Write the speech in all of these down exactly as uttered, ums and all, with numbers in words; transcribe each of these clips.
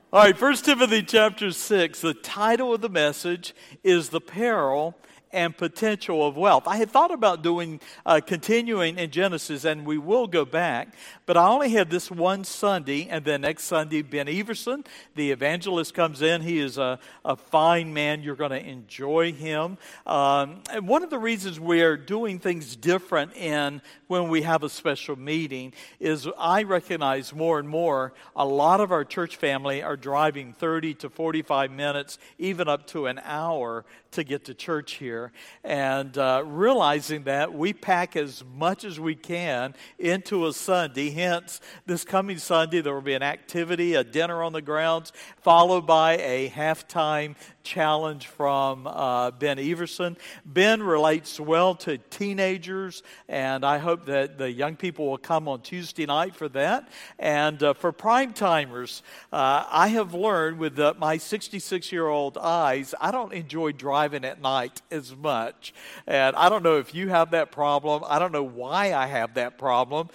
All right, First Timothy chapter six, the title of the message is The Peril and Potential of Wealth. I had thought about doing, uh, continuing in Genesis, and we will go back, but I only have this one Sunday, and then next Sunday, Ben Everson, the evangelist, comes in. He is a, a fine man. You're going to enjoy him. Um, and one of the reasons we are doing things different in when we have a special meeting is I recognize more and more a lot of our church family are driving thirty to forty-five minutes, even up to an hour to get to church here. And uh, realizing that, we pack as much as we can into a Sunday. Hence, this coming Sunday, there will be an activity, a dinner on the grounds, followed by a halftime challenge from uh, Ben Everson. Ben relates well to teenagers, and I hope that the young people will come on Tuesday night for that. And uh, for prime timers, uh, I have learned with uh, my sixty-six-year-old eyes, I don't enjoy driving at night as much. And I don't know if you have that problem. I don't know why I have that problem.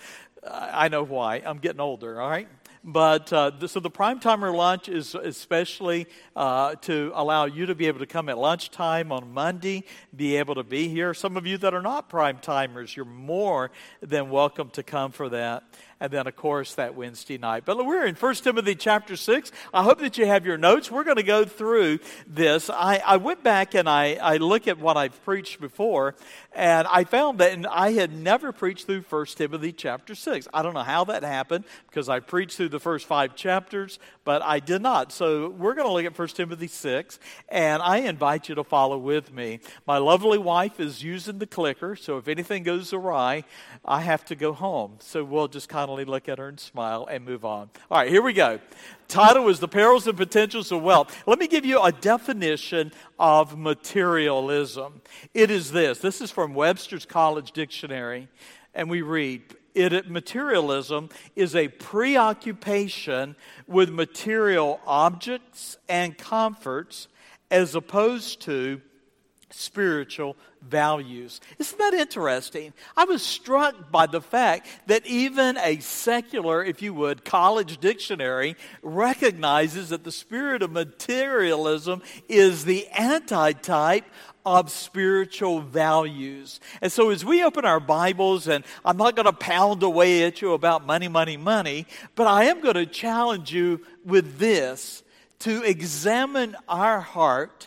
I know why. I'm getting older, all right? But uh, the, so the prime timer lunch is especially uh, to allow you to be able to come at lunchtime on Monday, be able to be here. Some of you that are not prime timers, you're more than welcome to come for that. And then, of course, that Wednesday night. But we're in First Timothy chapter six. I hope that you have your notes. We're going to go through this. I, I went back and I, I looked at what I've preached before, and I found that and I had never preached through First Timothy chapter six. I don't know how that happened, because I preached through the first five chapters, but I did not. So we're going to look at First Timothy six, and I invite you to follow with me. My lovely wife is using the clicker, so if anything goes awry, I have to go home. So we'll just kind of look at her and smile and move on. All right, here we go. Title is The Perils and Potentials of Wealth. Let me give you a definition of materialism. It is this. This is from Webster's College Dictionary, and we read, It, materialism is a preoccupation with material objects and comforts as opposed to spiritual values. Isn't that interesting? I was struck by the fact that even a secular, if you would, college dictionary recognizes that the spirit of materialism is the antitype of spiritual values. And so as we open our Bibles, and I'm not going to pound away at you about money, money, money, but I am going to challenge you with this, to examine our heart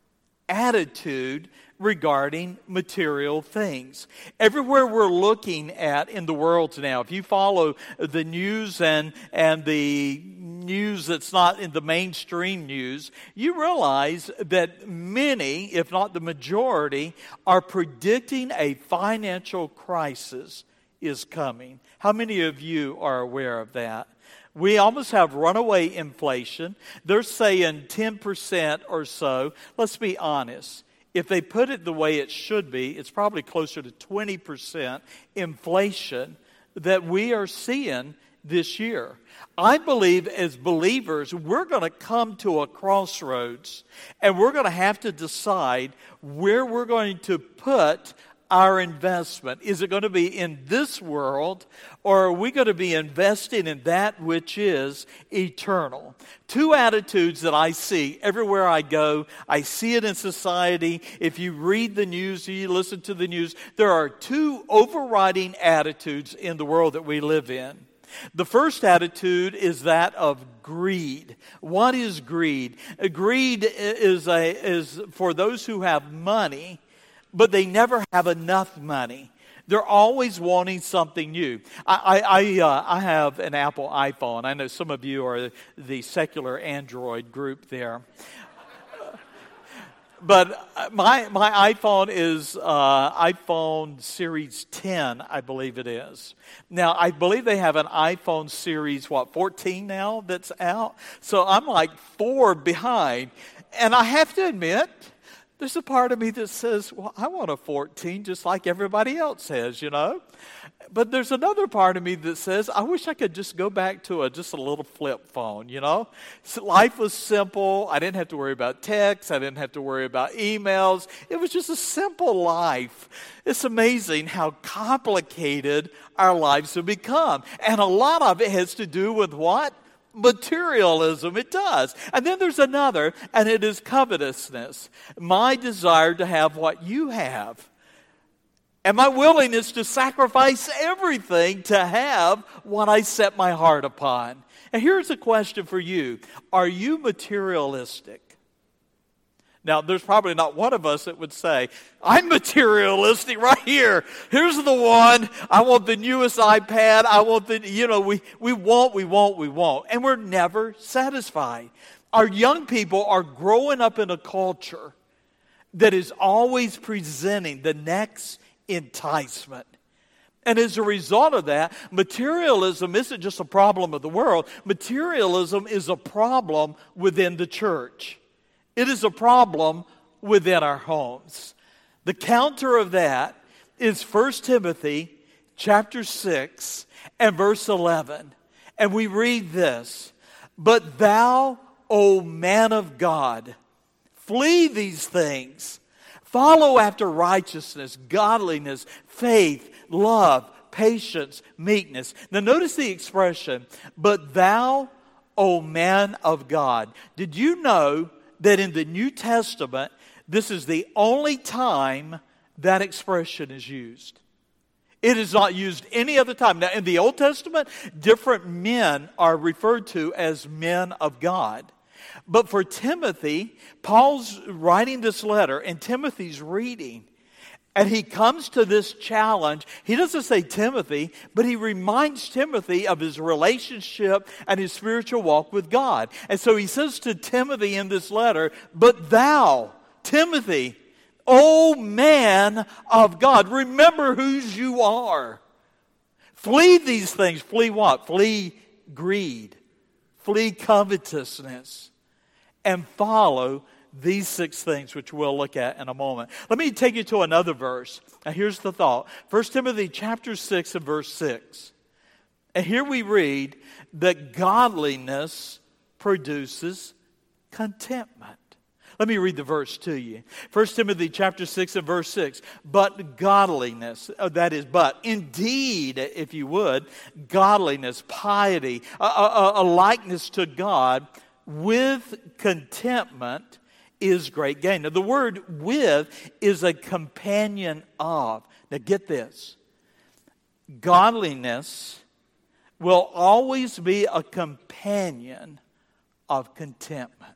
attitude regarding material things. Everywhere we're looking at in the world now, if you follow the news and, and the news that's not in the mainstream news, you realize that many, if not the majority, are predicting a financial crisis is coming. How many of you are aware of that? We almost have runaway inflation. They're saying ten percent or so. Let's be honest. If they put it the way it should be, it's probably closer to twenty percent inflation that we are seeing this year. I believe as believers, we're going to come to a crossroads, and we're going to have to decide where we're going to put our investment. Is it going to be in this world, or are we going to be investing in that which is eternal? Two attitudes that I see everywhere I go. I see it in society. If you read the news, you listen to the news, there are two overriding attitudes in the world that we live in. The first attitude is that of greed. What is greed? Greed is a is for those who have money, but they never have enough money. They're always wanting something new. I I, I, uh, I have an Apple iPhone. I know some of you are the secular Android group there. But my my iPhone is uh, iPhone Series ten, I believe it is. Now, I believe they have an iPhone Series, what, fourteen now that's out? So I'm like four behind. And I have to admit, there's a part of me that says, well, I want a fourteen just like everybody else has, you know. But there's another part of me that says, I wish I could just go back to a just a little flip phone, you know. So life was simple. I didn't have to worry about texts. I didn't have to worry about emails. It was just a simple life. It's amazing how complicated our lives have become. And a lot of it has to do with what? Materialism, it does. And then there's another, and it is covetousness. My desire to have what you have. And my willingness to sacrifice everything to have what I set my heart upon. And here's a question for you. Are you materialistic? Now, there's probably not one of us that would say, I'm materialistic right here. Here's the one. I want the newest iPad. I want the, you know, we, we want, we want, we want. And we're never satisfied. Our young people are growing up in a culture that is always presenting the next enticement. And as a result of that, materialism isn't just a problem of the world. Materialism is a problem within the church. It is a problem within our homes. The counter of that is First Timothy chapter six and verse eleven. And we read this, "But thou, O man of God, flee these things. Follow after righteousness, godliness, faith, love, patience, meekness." Now notice the expression, "But thou, O man of God." Did you know that in the New Testament, this is the only time that expression is used? It is not used any other time. Now, in the Old Testament, different men are referred to as men of God. But for Timothy, Paul's writing this letter, and Timothy's reading, and he comes to this challenge. He doesn't say Timothy, but he reminds Timothy of his relationship and his spiritual walk with God. And so he says to Timothy in this letter, "But thou, Timothy, O man of God," remember whose you are. Flee these things. Flee what? Flee greed. Flee covetousness. And follow these six things, which we'll look at in a moment. Let me take you to another verse. Now here's the thought. First Timothy chapter six and verse six. And here we read that godliness produces contentment. Let me read the verse to you. First Timothy chapter six and verse six. "But godliness," oh, that is, but indeed, if you would, godliness, piety, a, a, a likeness to God with contentment is great gain. Now the word "with" is a companion of. Now get this. Godliness will always be a companion of contentment.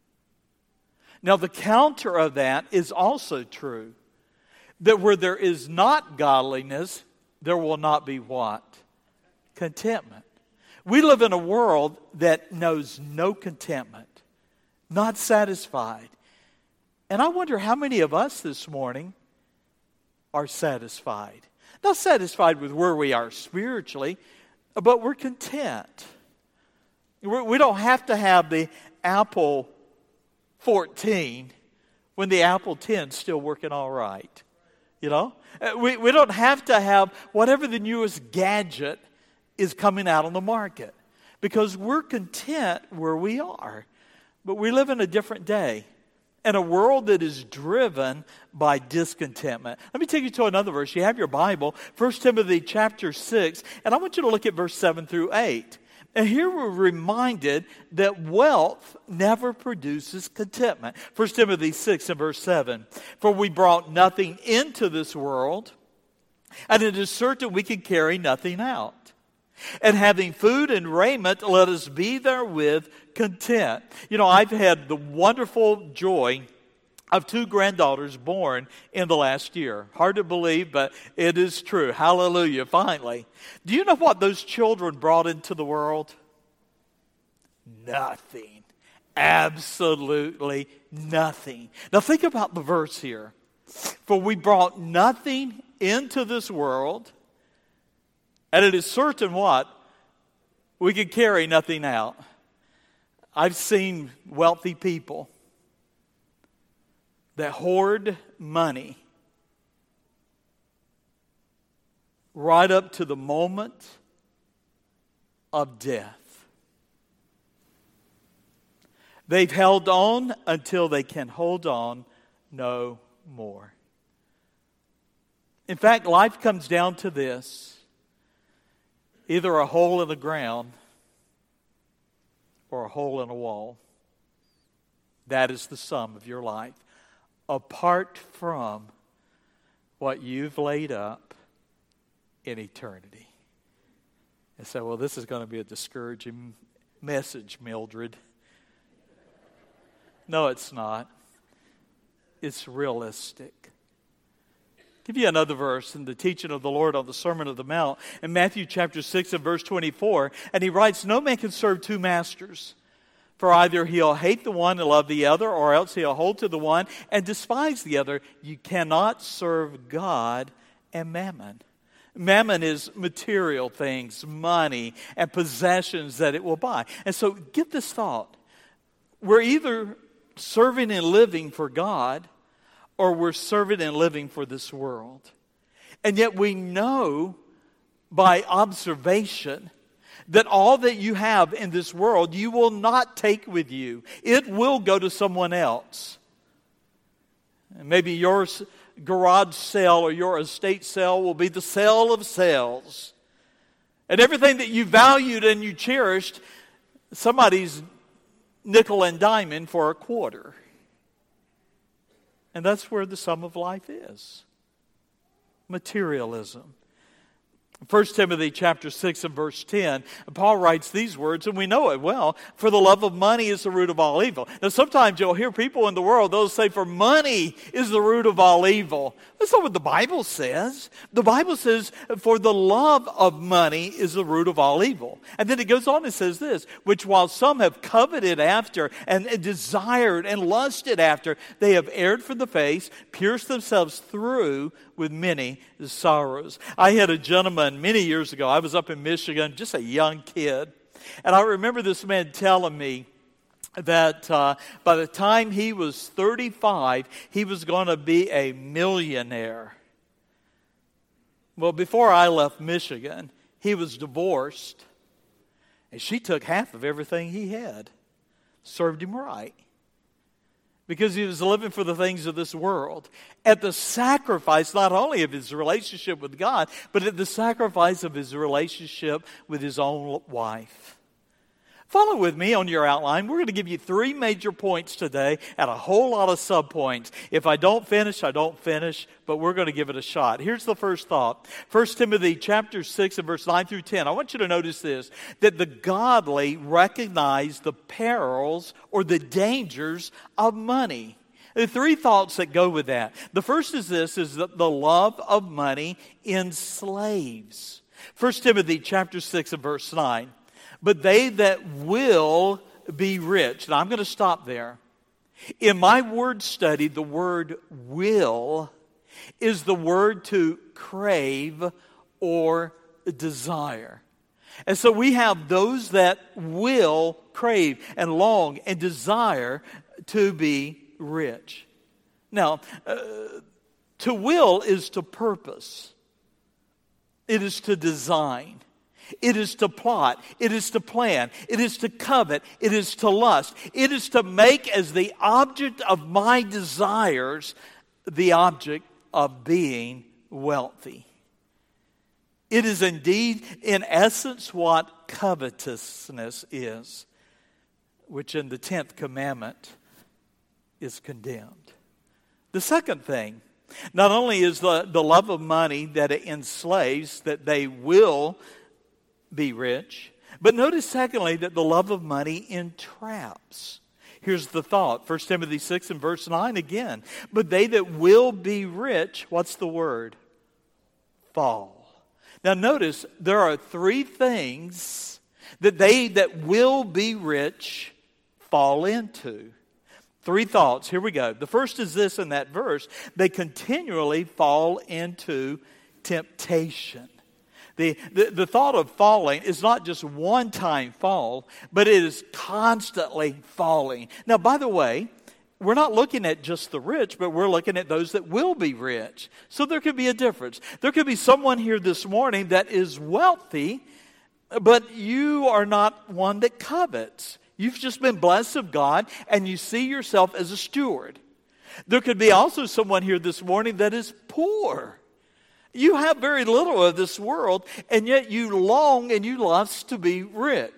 Now the counter of that is also true. That where there is not godliness, there will not be what? Contentment. We live in a world that knows no contentment, not satisfied. And I wonder how many of us this morning are satisfied. Not satisfied with where we are spiritually, but we're content. We're, we don't have to have the Apple fourteen when the Apple ten is still working all right. You know? We, we don't have to have whatever the newest gadget is coming out on the market, because we're content where we are. But we live in a different day, in a world that is driven by discontentment. Let me take you to another verse. You have your Bible, First Timothy chapter six, and I want you to look at verse seven through eight. And here we're reminded that wealth never produces contentment. First Timothy six and verse seven. "For we brought nothing into this world, and it is certain we can carry nothing out. And having food and raiment, let us be therewith content." You know, I've had the wonderful joy of two granddaughters born in the last year. Hard to believe, but it is true. Hallelujah, finally. Do you know what those children brought into the world? Nothing. Absolutely nothing. Now think about the verse here. "For we brought nothing into this world, and it is certain" what? "We can carry nothing out." I've seen wealthy people that hoard money right up to the moment of death. They've held on until they can hold on no more. In fact, life comes down to this: either a hole in the ground or a hole in a wall. That is the sum of your life. Apart from what you've laid up in eternity. And so, well, this is going to be a discouraging message, Mildred. No, it's not. It's realistic. I'll give you another verse in the teaching of the Lord on the Sermon on the Mount in Matthew chapter six and verse twenty-four. And he writes, "No man can serve two masters. For either he'll hate the one and love the other, or else he'll hold to the one and despise the other. You cannot serve God and mammon." Mammon is material things, money, and possessions that it will buy. And so get this thought. We're either serving and living for God, or we're serving and living for this world. And yet we know by observation that all that you have in this world, you will not take with you. It will go to someone else. And maybe your garage sale or your estate sale will be the sale of sales. And everything that you valued and you cherished, somebody's nickel and diamond for a quarter. And that's where the sum of life is. Materialism. First Timothy chapter six and verse ten, Paul writes these words, and we know it well. "For the love of money is the root of all evil." Now sometimes you'll hear people in the world, they'll say, "For money is the root of all evil." That's not what the Bible says. The Bible says, "For the love of money is the root of all evil." And then it goes on and says this, "Which while some have coveted after and desired and lusted after, they have erred from the faith, pierced themselves through with many sorrows." I had a gentleman many years ago. I was up in Michigan, just a young kid. And I remember this man telling me that uh, by the time he was thirty-five, he was going to be a millionaire. Well, before I left Michigan, he was divorced. And she took half of everything he had. Served him right. Because he was living for the things of this world. At the sacrifice not only of his relationship with God, but at the sacrifice of his relationship with his own wife. Follow with me on your outline. We're going to give you three major points today and a whole lot of subpoints. If I don't finish, I don't finish, but we're going to give it a shot. Here's the first thought. First Timothy chapter six and verse nine through ten. I want you to notice this, that the godly recognize the perils or the dangers of money. There are three thoughts that go with that. The first is this, is that the love of money enslaves. First Timothy chapter six and verse nine. "But they that will be rich." Now I'm going to stop there. In my word study, the word will is the word to crave or desire. And so we have those that will crave and long and desire to be rich. Now, uh, to will is to purpose. It is to design. It is to plot. It is to plan. It is to covet. It is to lust. It is to make as the object of my desires the object of being wealthy. It is indeed, in essence, what covetousness is, which in the tenth commandment is condemned. The second thing, not only is the, the love of money that it enslaves, that they will be rich. But notice secondly that the love of money entraps. Here's the thought. First Timothy six and verse nine again. "But they that will be rich," what's the word? Fall. Now notice there are three things that they that will be rich fall into. Three thoughts. Here we go. The first is this in that verse. They continually fall into temptation. The, the, the thought of falling is not just one-time fall, but it is constantly falling. Now, by the way, we're not looking at just the rich, but we're looking at those that will be rich. So there could be a difference. There could be someone here this morning that is wealthy, but you are not one that covets. You've just been blessed of God, and you see yourself as a steward. There could be also someone here this morning that is poor. You have very little of this world, and yet you long and you lust to be rich.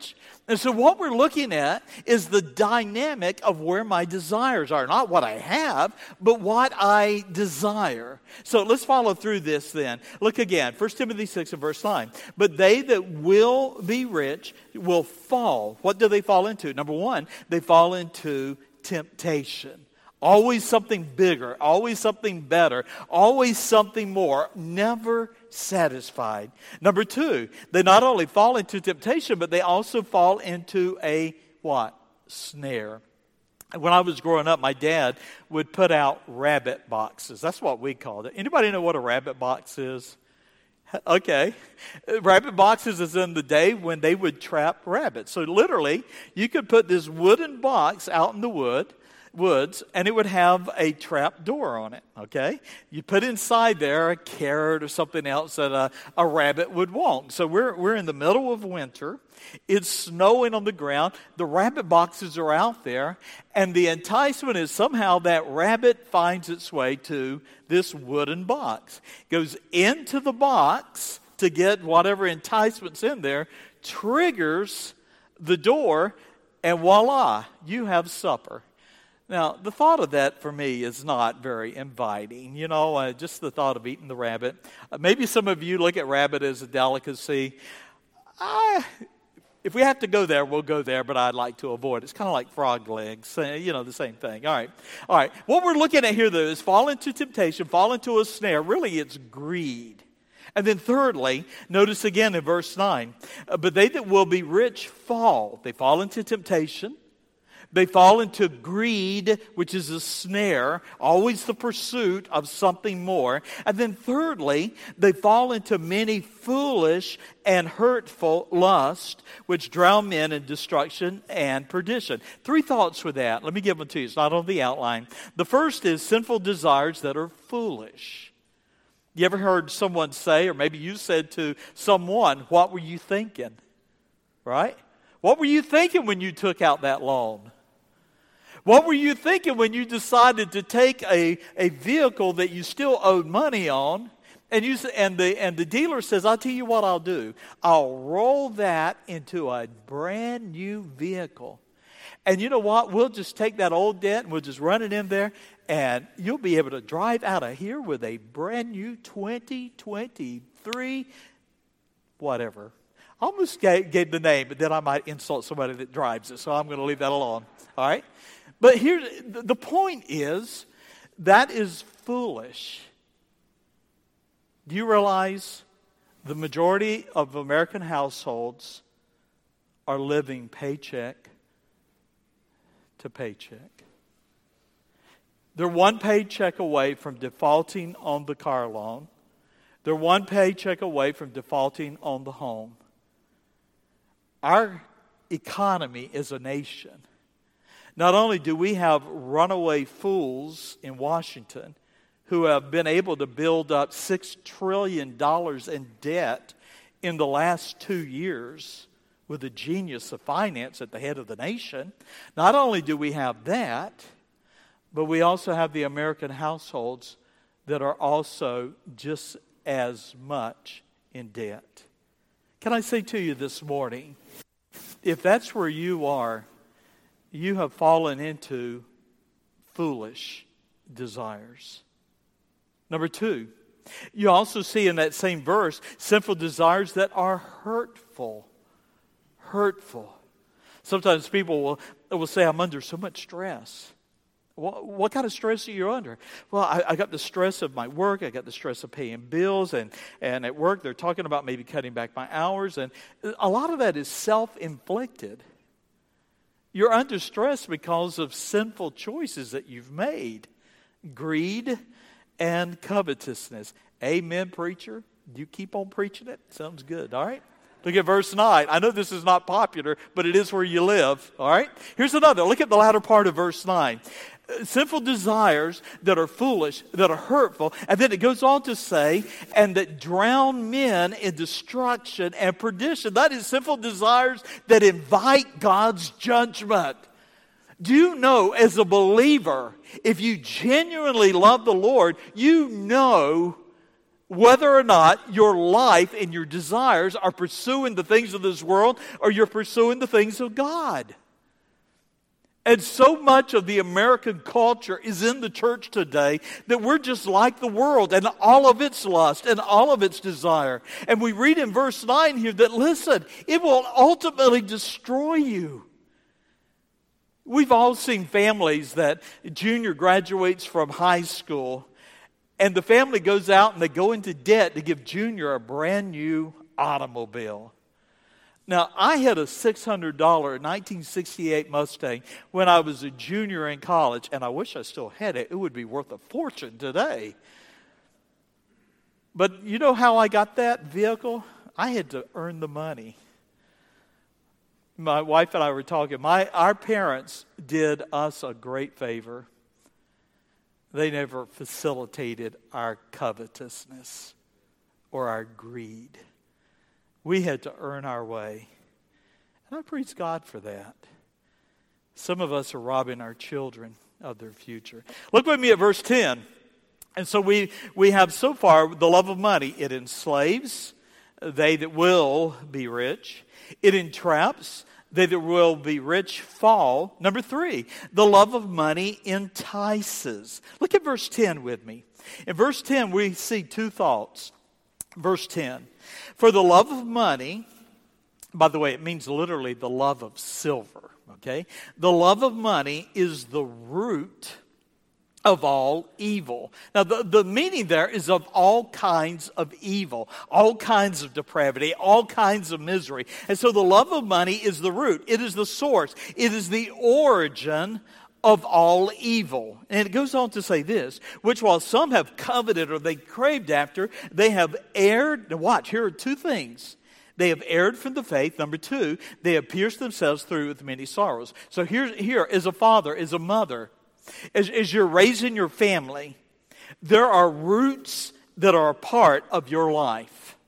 And so what we're looking at is the dynamic of where my desires are. Not what I have, but what I desire. So let's follow through this then. Look again, First Timothy six and verse nine. But they that will be rich will fall. What do they fall into? Number one, they fall into temptation. Always something bigger, always something better, always something more, never satisfied. Number two, they not only fall into temptation, but they also fall into a what? Snare. When I was growing up, my dad would put out rabbit boxes. That's what we called it. Anybody know what a rabbit box is? Okay. Rabbit boxes is in the day when they would trap rabbits. So literally, you could put this wooden box out in the wood, woods, and it would have a trap door on it, okay? You put inside there a carrot or something else that a, a rabbit would want. So we're, we're in the middle of winter. It's snowing on the ground. The rabbit boxes are out there, and the enticement is somehow that rabbit finds its way to this wooden box. Goes into the box to get whatever enticement's in there, triggers the door, and voila, you have supper. Now, the thought of that for me is not very inviting. You know, uh, just the thought of eating the rabbit. Uh, maybe some of you look at rabbit as a delicacy. I, if we have to go there, we'll go there, but I'd like to avoid it. It's kind of like frog legs, uh, you know, the same thing. All right. All right. What we're looking at here, though, is fall into temptation, fall into a snare. Really, it's greed. And then thirdly, notice again in verse nine, uh, but they that will be rich fall. They fall into temptation. They fall into greed, which is a snare, always the pursuit of something more. And then thirdly, they fall into many foolish and hurtful lust, which drown men in destruction and perdition. Three thoughts with that. Let me give them to you. It's not on the outline. The first is sinful desires that are foolish. You ever heard someone say, or maybe you said to someone, what were you thinking? Right? What were you thinking when you took out that loan? What were you thinking when you decided to take a, a vehicle that you still owed money on, and you and the and the dealer says, "I'll tell you what I'll do. I'll roll that into a brand new vehicle, and you know what? We'll just take that old debt and we'll just run it in there, and you'll be able to drive out of here with a brand new twenty twenty-three, whatever." I almost gave, gave the name, but then I might insult somebody that drives it, so I'm going to leave that alone. All right. But here, the point is, that is foolish. Do you realize the majority of American households are living paycheck to paycheck? They're one paycheck away from defaulting on the car loan. They're one paycheck away from defaulting on the home. Our economy as a nation, not only do we have runaway fools in Washington who have been able to build up six trillion dollars in debt in the last two years with a genius of finance at the head of the nation, not only do we have that, but we also have the American households that are also just as much in debt. Can I say to you this morning, if that's where you are, you have fallen into foolish desires. Number two, you also see in that same verse sinful desires that are hurtful. Hurtful. Sometimes people will, will say, I'm under so much stress. What, what kind of stress are you under? Well, I, I got the stress of my work. I got the stress of paying bills. And, and at work, they're talking about maybe cutting back my hours. And a lot of that is self-inflicted. You're under stress because of sinful choices that you've made. Greed and covetousness. Amen, preacher. You keep on preaching it. Sounds good, all right? Look at verse nine. I know this is not popular, but it is where you live, all right? Here's another. Look at the latter part of verse nine. Sinful desires that are foolish, that are hurtful, and then it goes on to say, and that drown men in destruction and perdition. That is sinful desires that invite God's judgment. Do you know, as a believer, if you genuinely love the Lord, you know whether or not your life and your desires are pursuing the things of this world or you're pursuing the things of God. And so much of the American culture is in the church today that we're just like the world and all of its lust and all of its desire. And we read in verse nine here that, listen, it will ultimately destroy you. We've all seen families that junior graduates from high school, and the family goes out and they go into debt to give junior a brand new automobile. Now, I had a six hundred dollars nineteen sixty-eight Mustang when I was a junior in college, and I wish I still had it. It would be worth a fortune today. But you know how I got that vehicle? I had to earn the money. My wife and I were talking. My Our parents did us a great favor. They never facilitated our covetousness or our greed. We had to earn our way. And I praise God for that. Some of us are robbing our children of their future. Look with me at verse ten. And so we, we have so far the love of money. It enslaves they that will be rich. It entraps. They that will be rich fall. Number three, the love of money entices. Look at verse ten with me. In verse ten, we see two thoughts. Verse ten, for the love of money, by the way, it means literally the love of silver, okay? The love of money is the root of all evil. Now, the, the meaning there is of all kinds of evil, all kinds of depravity, all kinds of misery. And so the love of money is the root. It is the source. It is the origin of all evil. And it goes on to say this, which while some have coveted or they craved after, they have erred. Now watch, here are two things. They have erred from the faith. Number two, they have pierced themselves through with many sorrows. So here, here as a father, as a mother, As, as you're raising your family, there are roots that are a part of your life.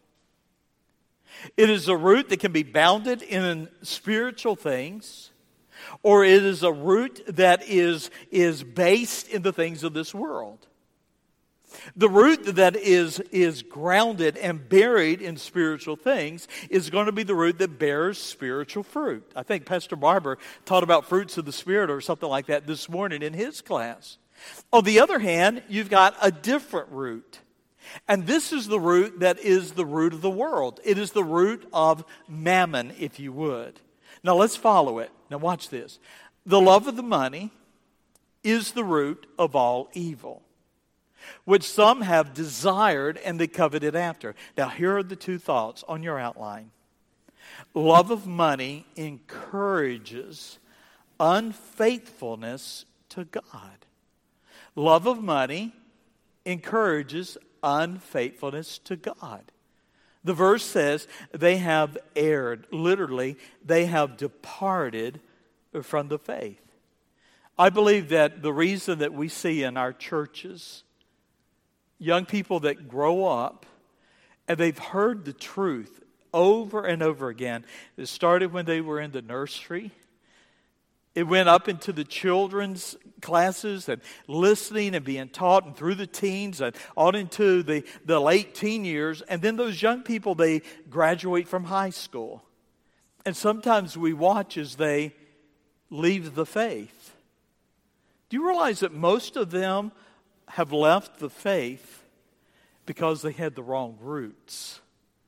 It is a root that can be bounded in spiritual things, or it is a root that is, is based in the things of this world. The root that is, is grounded and buried in spiritual things is going to be the root that bears spiritual fruit. I think Pastor Barber taught about fruits of the Spirit or something like that this morning in his class. On the other hand, you've got a different root. And this is the root that is the root of the world. It is the root of mammon, if you would. Now let's follow it. Now watch this. The love of the money is the root of all evil, which some have desired and they coveted after. Now, here are the two thoughts on your outline. Love of money encourages unfaithfulness to God. Love of money encourages unfaithfulness to God. The verse says they have erred. Literally, they have departed from the faith. I believe that the reason that we see in our churches young people that grow up and they've heard the truth over and over again. It started when they were in the nursery. It went up into the children's classes and listening and being taught, and through the teens and on into the, the late teen years. And then those young people, they graduate from high school. And sometimes we watch as they leave the faith. Do you realize that most of them have left the faith because they had the wrong roots?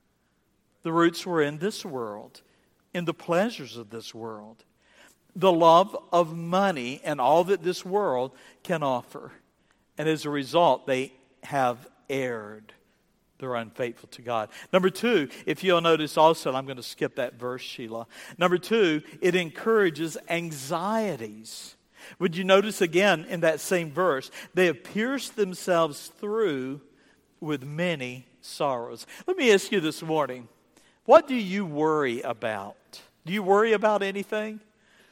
The roots were in this world, in the pleasures of this world, the love of money and all that this world can offer. And as a result, they have erred. They're unfaithful to God. Number two, if you'll notice also, and I'm going to skip that verse, Sheila. Number two, it encourages anxieties. Would you notice again in that same verse, they have pierced themselves through with many sorrows. Let me ask you this morning, what do you worry about? Do you worry about anything?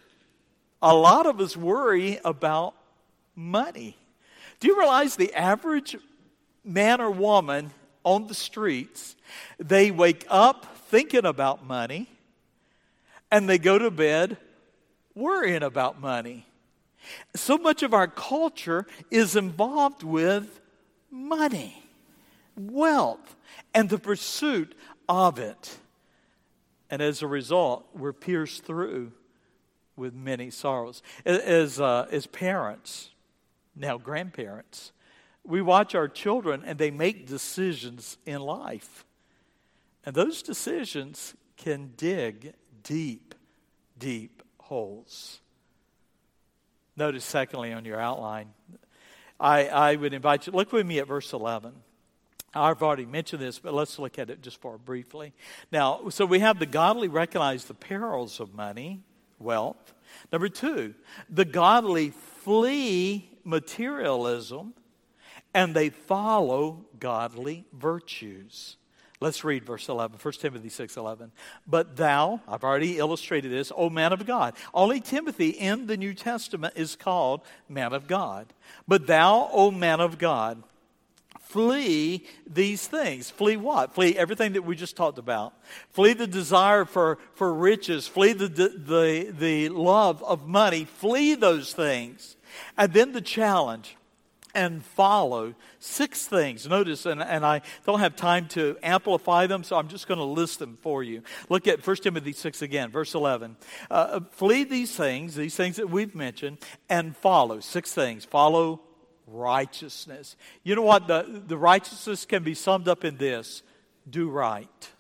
A lot of us worry about money. Do you realize the average man or woman on the streets, they wake up thinking about money and they go to bed worrying about money? So much of our culture is involved with money. wealth and the pursuit of it. And as a result, we're pierced through with many sorrows. As, uh, as parents, now grandparents, we watch our children and they make decisions in life. And those decisions can dig deep, deep holes. Notice, secondly, on your outline, I, I would invite you, look with me at verse eleven. I've already mentioned this, but let's look at it just for briefly. Now, so we have the godly recognize the perils of money, wealth. Number two, the godly flee materialism and they follow godly virtues. Let's read verse eleven, First Timothy six eleven. But thou, I've already illustrated this, O man of God. Only Timothy in the New Testament is called man of God. But thou, O man of God, flee these things. Flee what? Flee everything that we just talked about. Flee the desire for, for riches. Flee the, the, the love of money. Flee those things. And then the challenge. And follow six things. Notice, and, and I don't have time to amplify them, so I'm just going to list them for you. Look at First Timothy six again, verse eleven. Uh, flee these things, these things that we've mentioned, and follow. Six things. Follow righteousness. You know what? The, the righteousness can be summed up in this. Do right.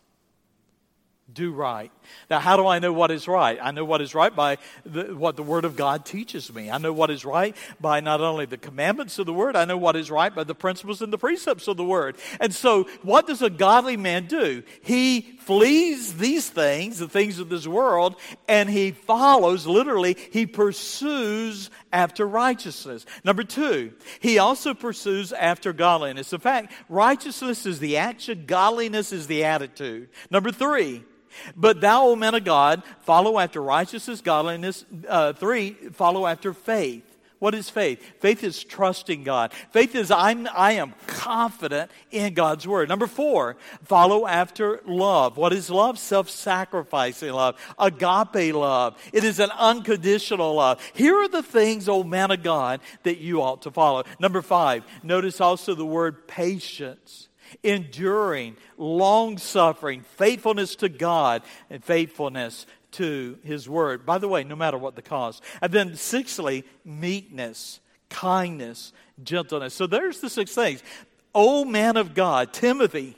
Do right. Now, how do I know what is right? I know what is right by the, what the Word of God teaches me. I know what is right by not only the commandments of the Word, I know what is right by the principles and the precepts of the Word. And so, what does a godly man do? He flees these things, the things of this world, and he follows, literally, he pursues after righteousness. Number two, he also pursues after godliness. In fact, righteousness is the action, godliness is the attitude. Number three, but thou, O man of God, follow after righteousness, godliness. Uh, three, follow after faith. What is faith? Faith is trusting God. Faith is I'm, I am confident in God's word. Number four, follow after love. What is love? Self-sacrificing love. Agape love. It is an unconditional love. Here are the things, O man of God, that you ought to follow. Number five, notice also the word patience. Enduring, long-suffering, faithfulness to God, and faithfulness to His Word. By the way, no matter what the cost. And then sixthly, meekness, kindness, gentleness. So there's the six things. O man of God, Timothy,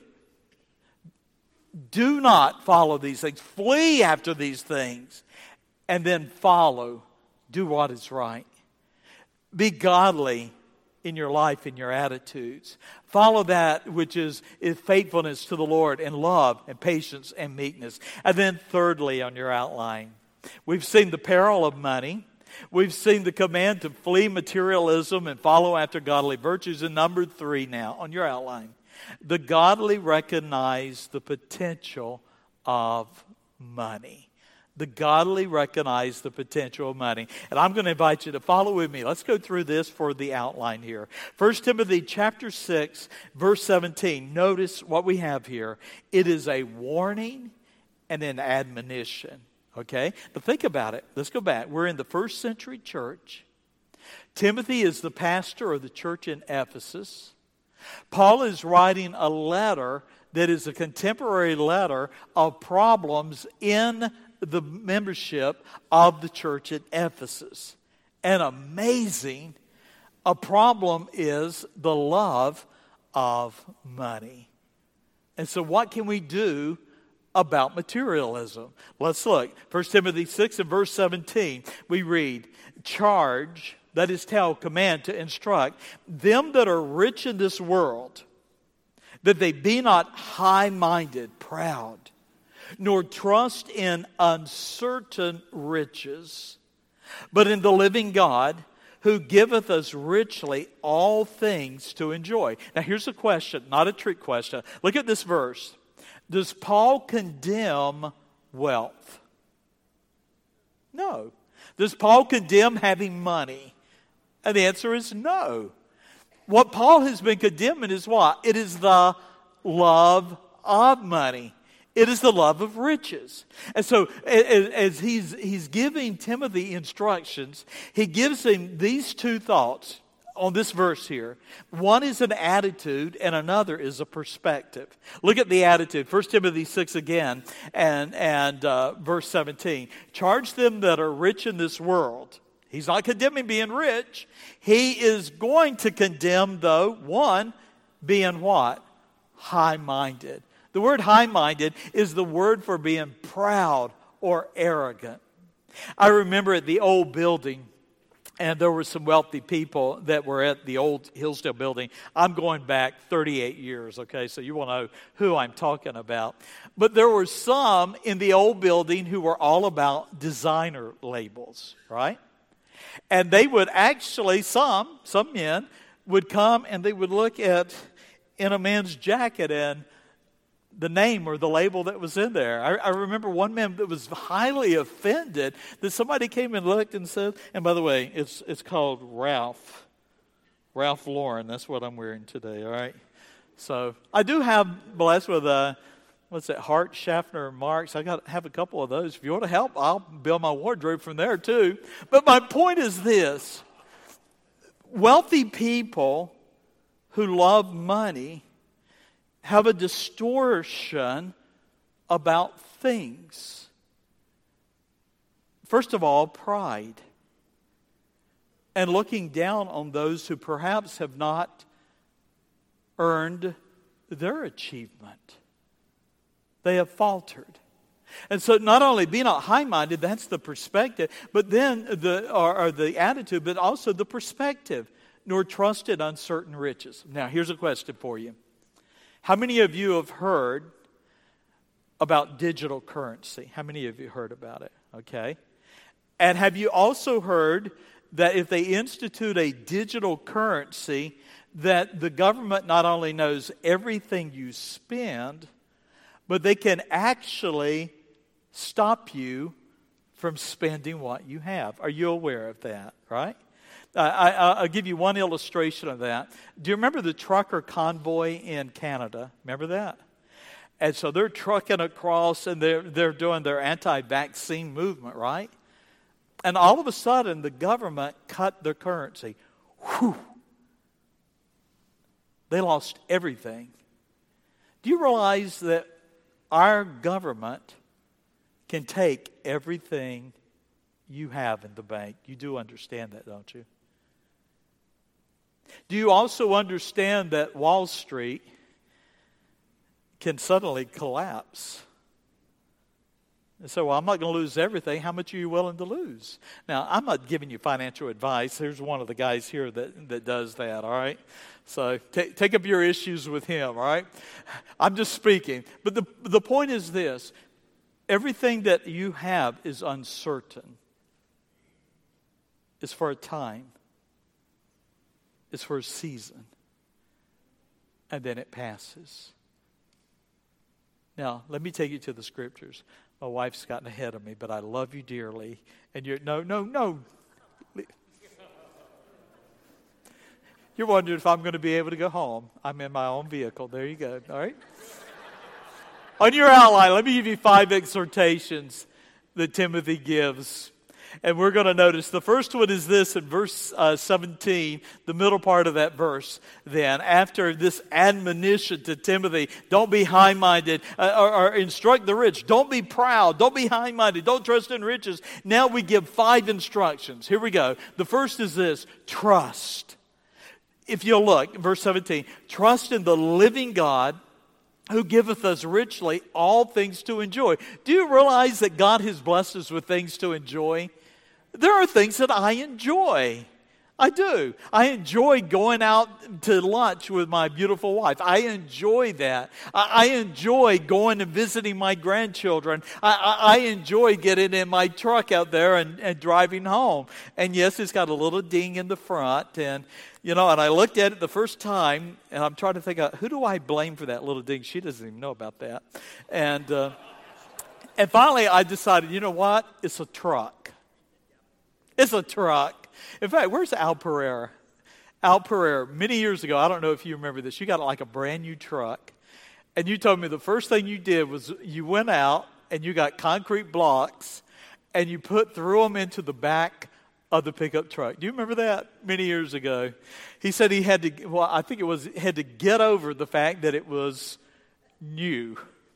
do not follow these things. Flee after these things. And then follow. Do what is right. Be godly in your life, in your attitudes. Follow that which is, is faithfulness to the Lord and love and patience and meekness. And then thirdly on your outline, we've seen the peril of money. We've seen the command to flee materialism and follow after godly virtues. And number three now on your outline, the godly recognize the potential of money. The godly recognize the potential of money. And I'm going to invite you to follow with me. Let's go through this for the outline here. First Timothy chapter six, verse seventeen. Notice what we have here. It is a warning and an admonition. Okay? But think about it. Let's go back. We're in the first century church. Timothy is the pastor of the church in Ephesus. Paul is writing a letter that is a contemporary letter of problems in the membership of the church at Ephesus. And amazing, a problem is the love of money. And so what can we do about materialism? Let's look. First Timothy six and verse seventeen, we read, charge, that is tell, command, to instruct, them that are rich in this world, that they be not high-minded, proud, nor trust in uncertain riches, but in the living God, who giveth us richly all things to enjoy. Now here's a question, not a trick question. Look at this verse. Does Paul condemn wealth? No. Does Paul condemn having money? And the answer is no. What Paul has been condemning is what? It is the love of money. It is the love of riches. And so as he's, he's giving Timothy instructions, he gives him these two thoughts. on this verse here. One is an attitude and another is a perspective. Look at the attitude. First Timothy six again and, and uh, verse seventeen. Charge them that are rich in this world. He's not condemning being rich. He is going to condemn, though, one, being what? High-minded. The word high-minded is the word for being proud or arrogant. I remember at the old building, and there were some wealthy people that were at the old Hillsdale building. I'm going back thirty-eight years, okay, so you will know who I'm talking about. But there were some in the old building who were all about designer labels, right? And they would actually, some, some men, would come and they would look at, in a man's jacket and the name or the label that was in there. I, I remember one man that was highly offended that somebody came and looked and said, and by the way, it's it's called Ralph. Ralph Lauren. That's what I'm wearing today, all right? So I do have, blessed with a, what's that, Hart, Schaffner, Marks. I got have a couple of those. If you want to help, I'll build my wardrobe from there too. But my point is this. Wealthy people who love money have a distortion about things. First of all, pride. And looking down on those who perhaps have not earned their achievement. They have faltered. And so not only be not high-minded, that's the perspective, but then the or, or the attitude, but also the perspective, nor trust in uncertain riches. Now, here's a question for you. How many of you have heard about digital currency? How many of you heard about it? Okay. And have you also heard that if they institute a digital currency, that the government not only knows everything you spend, but they can actually stop you from spending what you have? Are you aware of that, right? Uh, I, I'll give you one illustration of that. Do you remember the trucker convoy in Canada? Remember that? And so they're trucking across and they're, they're doing their anti-vaccine movement, right? And all of a sudden, the government cut their currency. Whew. They lost everything. Do you realize that our government can take everything you have in the bank? You do understand that, don't you? Do you also understand that Wall Street can suddenly collapse? And so, well, I'm not going to lose everything. How much are you willing to lose? Now, I'm not giving you financial advice. Here's one of the guys here that, that does that, all right? So t- take up your issues with him, all right? I'm just speaking. But the, the point is this. Everything that you have is uncertain. It's for a time. It's for a season. And then it passes. Now, let me take you to the scriptures. My wife's gotten ahead of me, but I love you dearly. And you're, no, no, no. You're wondering if I'm going to be able to go home. I'm in my own vehicle. There you go. All right? On your outline, let me give you five exhortations that Timothy gives. And we're going to notice the first one is this in verse uh, seventeen, the middle part of that verse. Then, after this admonition to Timothy, don't be high-minded, uh, or, or instruct the rich. Don't be proud. Don't be high-minded. Don't trust in riches. Now we give five instructions. Here we go. The first is this, trust. If you'll look, verse seventeen, trust in the living God who giveth us richly all things to enjoy. Do you realize that God has blessed us with things to enjoy? There are things that I enjoy. I do. I enjoy going out to lunch with my beautiful wife. I enjoy that. I, I enjoy going and visiting my grandchildren. I, I, I enjoy getting in my truck out there and, and driving home. And yes, it's got a little ding in the front. And, you know, and I looked at it the first time, and I'm trying to think, of, who do I blame for that little ding? She doesn't even know about that. And, uh, and finally, I decided, you know what? It's a truck. It's a truck. In fact, where's Al Pereira? Al Pereira, many years ago, I don't know if you remember this, you got like a brand new truck. And you told me the first thing you did was you went out and you got concrete blocks and you put threw them into the back of the pickup truck. Do you remember that many years ago? He said he had to, well, I think it was, had to get over the fact that it was new.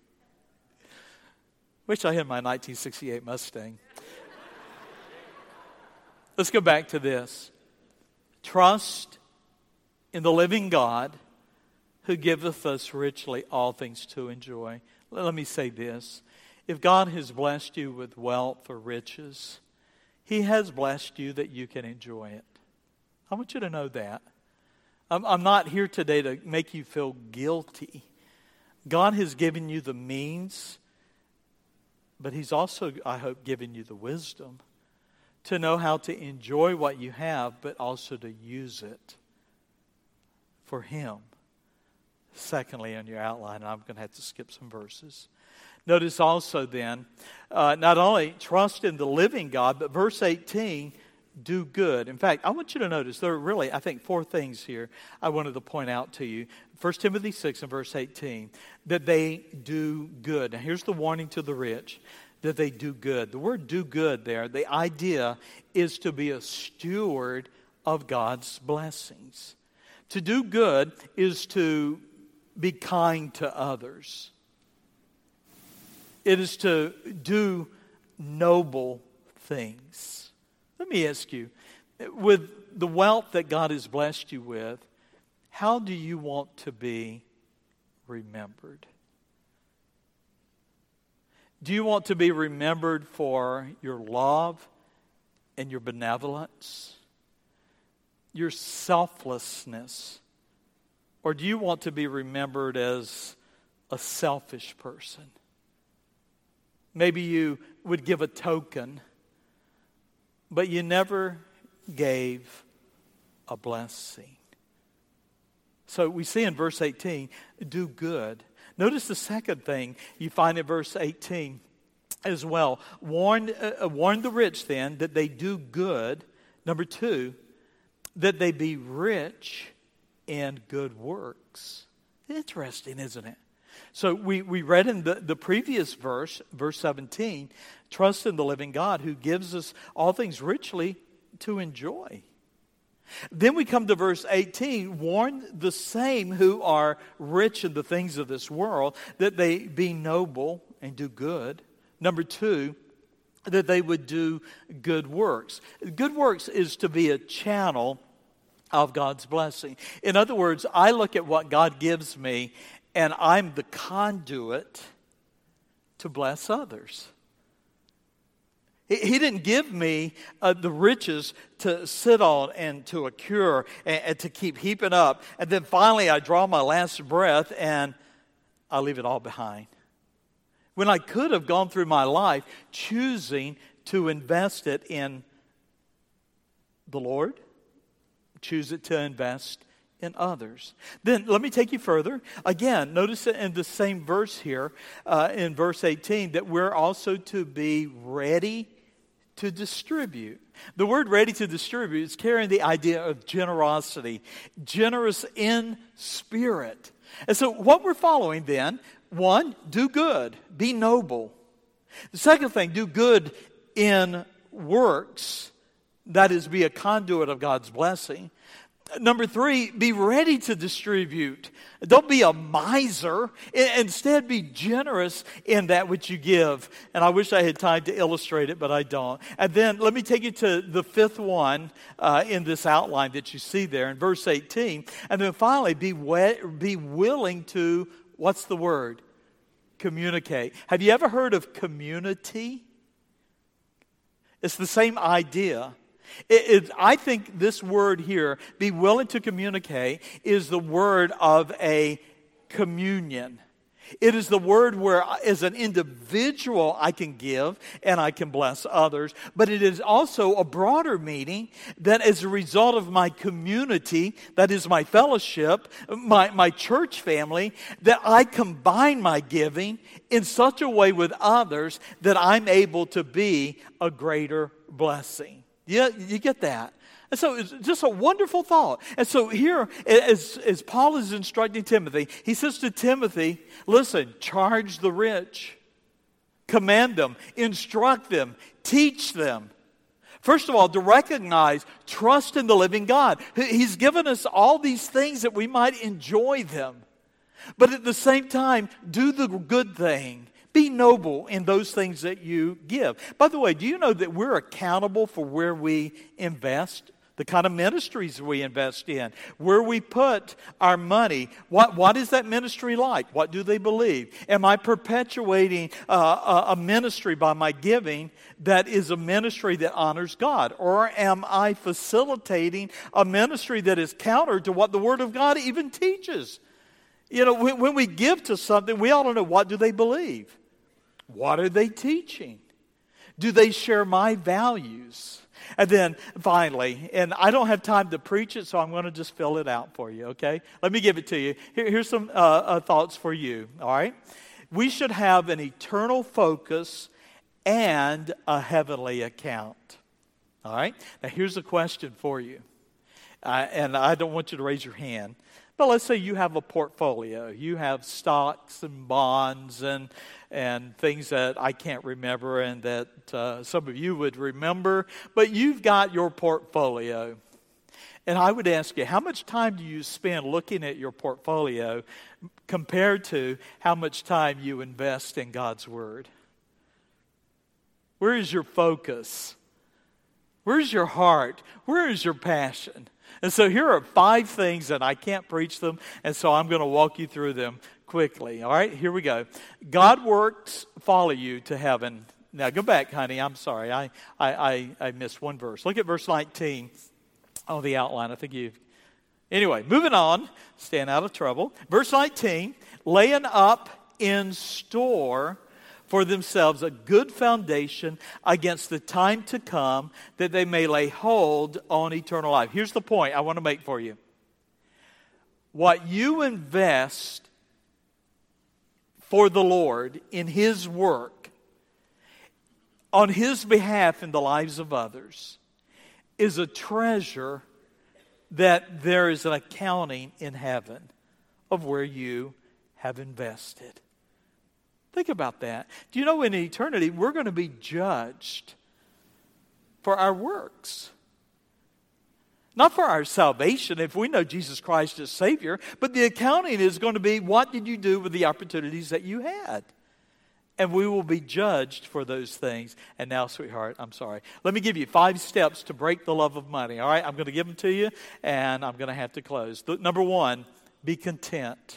Wish I had my nineteen sixty-eight Mustang. Let's go back to this. Trust in the living God who giveth us richly all things to enjoy. Let me say this. If God has blessed you with wealth or riches, He has blessed you that you can enjoy it. I want you to know that. I'm, I'm not here today to make you feel guilty. God has given you the means, but He's also, I hope, given you the wisdom to know how to enjoy what you have, but also to use it for Him. Secondly, on your outline, I'm going to have to skip some verses. Notice also then, uh, not only trust in the living God, but verse eighteen, do good. In fact, I want you to notice there are really, I think, four things here I wanted to point out to you. First Timothy six and verse eighteen, that they do good. Now here's the warning to the rich, that they do good. The word do good there, the idea is to be a steward of God's blessings. To do good is to be kind to others. It is to do noble things. Let me ask you, with the wealth that God has blessed you with, how do you want to be remembered? Do you want to be remembered for your love and your benevolence, your selflessness? Or do you want to be remembered as a selfish person? Maybe you would give a token, but you never gave a blessing. So we see in verse eighteen, do good. Notice the second thing you find in verse eighteen as well. Warn, uh, warn the rich then that they do good. Number two, that they be rich in good works. Interesting, isn't it? So we, we read in the, the previous verse, verse seventeen, trust in the living God who gives us all things richly to enjoy. Then we come to verse eighteen, warn the same who are rich in the things of this world that they be noble and do good. Number two, that they would do good works. Good works is to be a channel of God's blessing. In other words, I look at what God gives me and I'm the conduit to bless others. He, he didn't give me uh, the riches to sit on and to accrue and, and to keep heaping up. And then finally I draw my last breath and I leave it all behind. When I could have gone through my life choosing to invest it in the Lord, choose it to invest in others. Then let me take you further. Again, notice in the same verse here, uh, in verse eighteen, that we're also to be ready to distribute. The word ready to distribute is carrying the idea of generosity, generous in spirit. And so what we're following then, one, do good, be noble. The second thing, do good in works, that is, be a conduit of God's blessing. Number three, be ready to distribute. Don't be a miser. Instead, be generous in that which you give. And I wish I had time to illustrate it, but I don't. And then let me take you to the fifth one uh, in this outline that you see there in verse eighteen. And then finally, be, we- be willing to, what's the word? Communicate. Have you ever heard of community? It's the same idea. It, it, I think this word here, be willing to communicate, is the word of a communion. It is the word where as an individual I can give and I can bless others. But it is also a broader meaning that as a result of my community, that is my fellowship, my, my church family, that I combine my giving in such a way with others that I'm able to be a greater blessing. Yeah, you get that? And so it's just a wonderful thought. And so here, as, as Paul is instructing Timothy, he says to Timothy, listen, charge the rich, command them, instruct them, teach them. First of all, to recognize, trust in the living God. He's given us all these things that we might enjoy them. But at the same time, do the good thing. Be noble in those things that you give. By the way, do you know that we're accountable for where we invest? The kind of ministries we invest in, where we put our money. What, what is that ministry like? What do they believe? Am I perpetuating uh, a, a ministry by my giving that is a ministry that honors God? Or am I facilitating a ministry that is counter to what the Word of God even teaches? You know, when, when we give to something, we ought to know, what do they believe? What are they teaching? Do they share my values? And then finally, and I don't have time to preach it, so I'm going to just fill it out for you, okay? Let me give it to you. Here, here's some uh, uh, thoughts for you, all right? We should have an eternal focus and a heavenly account, all right? Now, here's a question for you, uh, and I don't want you to raise your hand. But let's say you have a portfolio. You have stocks and bonds and and things that I can't remember and that uh, some of you would remember. But you've got your portfolio. And I would ask you, how much time do you spend looking at your portfolio compared to how much time you invest in God's Word? Where is your focus? Where's your heart? Where is your passion? And so here are five things, and I can't preach them, and so I'm going to walk you through them quickly. All right, here we go. God works follow you to heaven. Now go back, honey. I'm sorry. I, I, I, I missed one verse. Look at verse nineteen on the outline. I think you... Anyway, moving on. Staying out of trouble. Verse nineteen, laying up in store for themselves a good foundation against the time to come, that they may lay hold on eternal life. Here's the point I want to make for you. What you invest for the Lord in His work, on His behalf in the lives of others, is a treasure that there is an accounting in heaven of where you have invested. Think about that. Do you know in eternity we're going to be judged for our works? Not for our salvation if we know Jesus Christ as Savior, but the accounting is going to be, what did you do with the opportunities that you had? And we will be judged for those things. And now, sweetheart, I'm sorry. Let me give you five steps to break the love of money. All right, I'm going to give them to you, and I'm going to have to close. Number one, be content.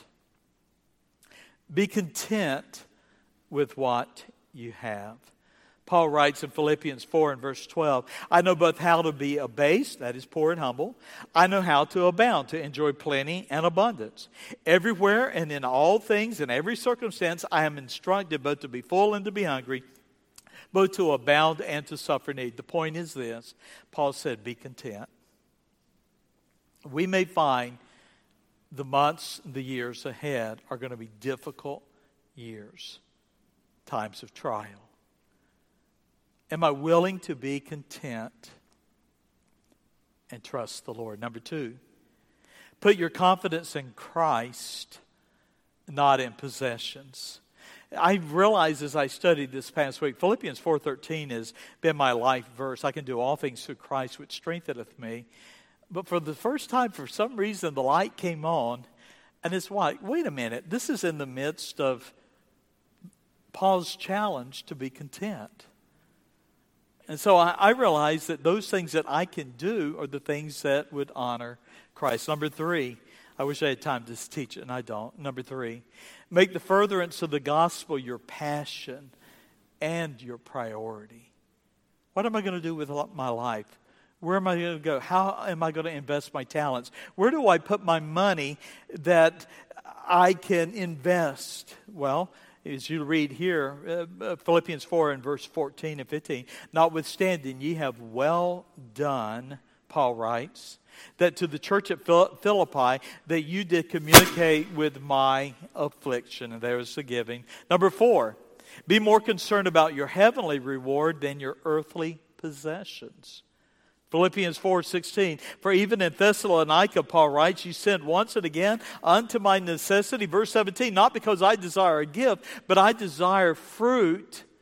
Be content with what you have. Paul writes in Philippians four and verse twelve, I know both how to be abased, that is poor and humble. I know how to abound, to enjoy plenty and abundance. Everywhere and in all things, in every circumstance, I am instructed both to be full and to be hungry, both to abound and to suffer need. The point is this, Paul said, be content. We may find the months, the years ahead are going to be difficult years. Times of trial. Am I willing to be content and trust the Lord? Number two, put your confidence in Christ, not in possessions. I realized as I studied this past week, Philippians four thirteen has been my life verse. I can do all things through Christ which strengtheneth me. But for the first time, for some reason, the light came on, and it's like, wait a minute, this is in the midst of Paul's challenge to be content. And so I, I realize that those things that I can do are the things that would honor Christ. Number three, I wish I had time to teach it, and I don't. Number three, make the furtherance of the gospel your passion and your priority. What am I going to do with my life? Where am I going to go? How am I going to invest my talents? Where do I put my money that I can invest? Well, as you read here, uh, Philippians four and verse fourteen and fifteen, notwithstanding ye have well done, Paul writes, that to the church at Philippi, that you did communicate with my affliction. And there is the giving. Number four, be more concerned about your heavenly reward than your earthly possessions. Philippians four sixteen, for even in Thessalonica, Paul writes, you send once and again unto my necessity. Verse seventeen, not because I desire a gift, but I desire fruit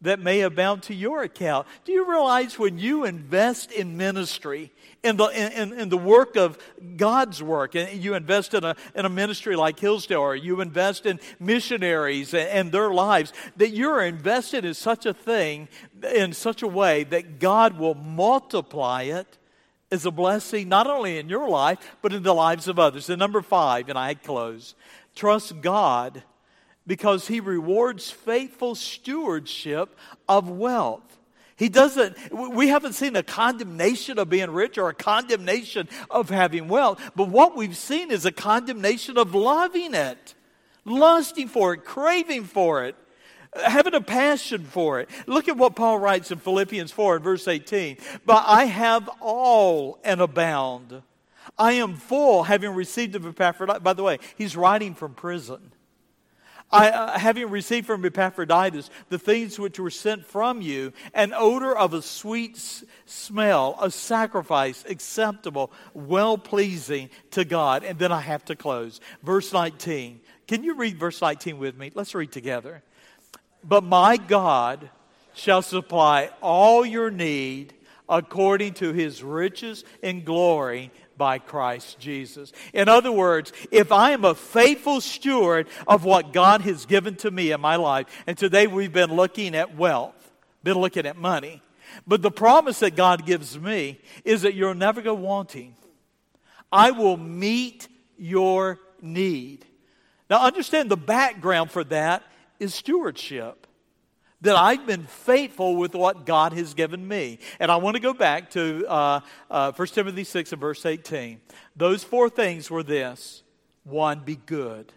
that may abound to your account. Do you realize when you invest in ministry, in the in, in the work of God's work, and you invest in a in a ministry like Hillsdale, or you invest in missionaries and, and their lives, that you're invested in such a thing, in such a way that God will multiply it as a blessing, not only in your life, but in the lives of others. And number five, and I close, trust God because He rewards faithful stewardship of wealth. He doesn't, we haven't seen a condemnation of being rich or a condemnation of having wealth, but what we've seen is a condemnation of loving it, lusting for it, craving for it, having a passion for it. Look at what Paul writes in Philippians four and verse eighteen. But I have all and abound. I am full, having received of Epaphroditus. By the way, he's writing from prison. I, uh, having received from Epaphroditus the things which were sent from you, an odor of a sweet s- smell, a sacrifice acceptable, well-pleasing to God. And then I have to close. Verse nineteen. Can you read verse nineteen with me? Let's read together. But my God shall supply all your need according to His riches in glory by Christ Jesus. In other words, if I am a faithful steward of what God has given to me in my life, and today we've been looking at wealth, been looking at money, but the promise that God gives me is that you'll never go wanting. I will meet your need. Now understand the background for that is stewardship. That I've been faithful with what God has given me. And I want to go back to uh, uh, First Timothy six and verse eighteen. Those four things were this. One, be good.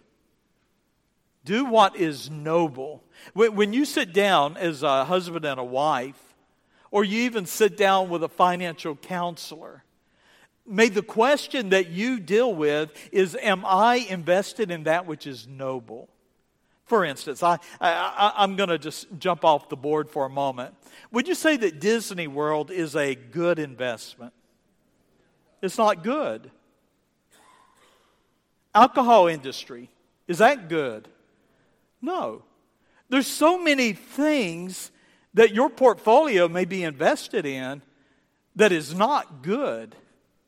Do what is noble. When, when you sit down as a husband and a wife, or you even sit down with a financial counselor, may the question that you deal with is, am I invested in that which is noble? For instance, I, I, I'm going to just jump off the board for a moment. Would you say that Disney World is a good investment? It's not good. Alcohol industry, is that good? No. There's so many things that your portfolio may be invested in that is not good.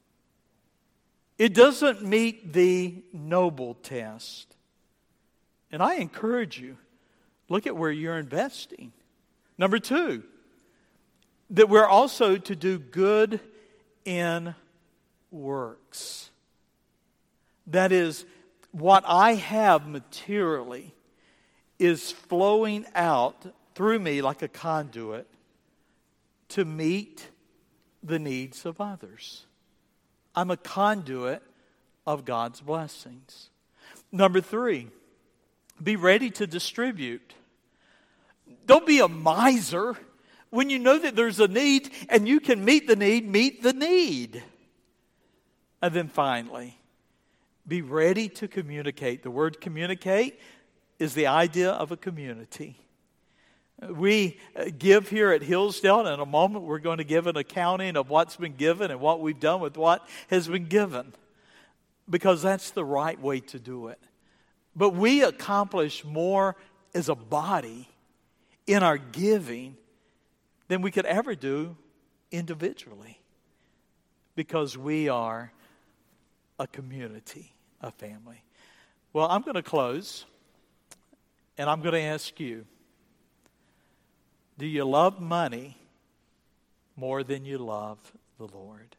It doesn't meet the noble test. And I encourage you, look at where you're investing. Number two, that we're also to do good in works. That is, what I have materially is flowing out through me like a conduit to meet the needs of others. I'm a conduit of God's blessings. Number three, be ready to distribute. Don't be a miser. When you know that there's a need and you can meet the need, meet the need. And then finally, be ready to communicate. The word communicate is the idea of a community. We give here at Hillsdale, and in a moment we're going to give an accounting of what's been given and what we've done with what has been given. Because that's the right way to do it. But we accomplish more as a body in our giving than we could ever do individually. Because we are a community, a family. Well, I'm going to close, and I'm going to ask you, do you love money more than you love the Lord?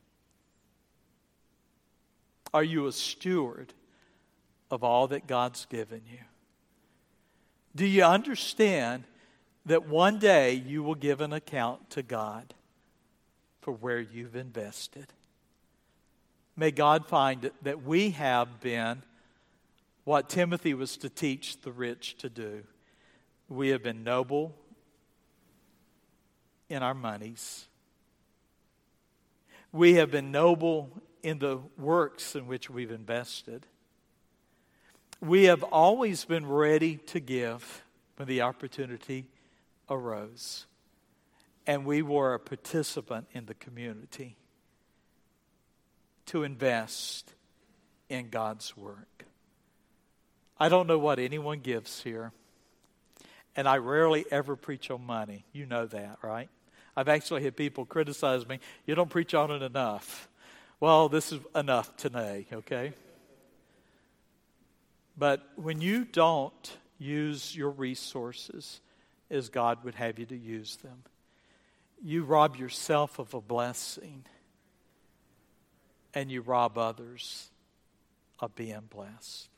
Are you a steward of all that God's given you? Do you understand that one day you will give an account to God for where you've invested? May God find that we have been what Timothy was to teach the rich to do. We have been noble in our monies. We have been noble in the works in which we've invested. We have always been ready to give when the opportunity arose. And we were a participant in the community to invest in God's work. I don't know what anyone gives here. And I rarely ever preach on money. You know that, right? I've actually had people criticize me. You don't preach on it enough. Well, this is enough today, okay? But when you don't use your resources as God would have you to use them, you rob yourself of a blessing, and you rob others of being blessed.